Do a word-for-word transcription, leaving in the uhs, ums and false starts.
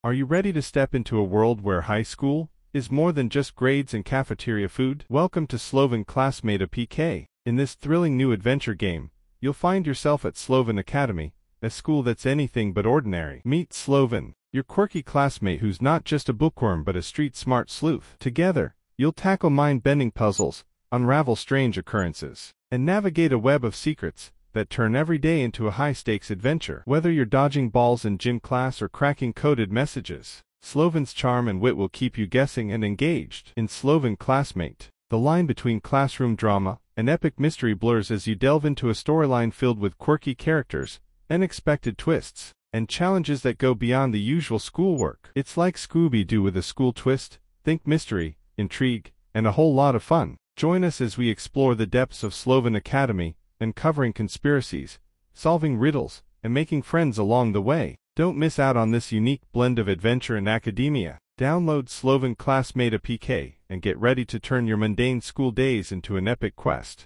Are you ready to step into a world where high school is more than just grades and cafeteria food? Welcome to Sloven Classmate A P K. In this thrilling new adventure game, you'll find yourself at Sloven Academy, a school that's anything but ordinary. Meet Sloven, your quirky classmate who's not just a bookworm but a street-smart sleuth. Together, you'll tackle mind-bending puzzles, unravel strange occurrences, and navigate a web of secrets that turn every day into a high-stakes adventure. Whether you're dodging balls in gym class or cracking coded messages, Sloven's charm and wit will keep you guessing and engaged. In Sloven Classmate, the line between classroom drama and epic mystery blurs as you delve into a storyline filled with quirky characters, unexpected twists, and challenges that go beyond the usual schoolwork. It's like Scooby-Doo with a school twist. Think mystery, intrigue, and a whole lot of fun. Join us as we explore the depths of Sloven Academy, uncovering conspiracies, solving riddles, and making friends along the way. Don't miss out on this unique blend of adventure and academia. Download Sloven Classmate A P K and get ready to turn your mundane school days into an epic quest.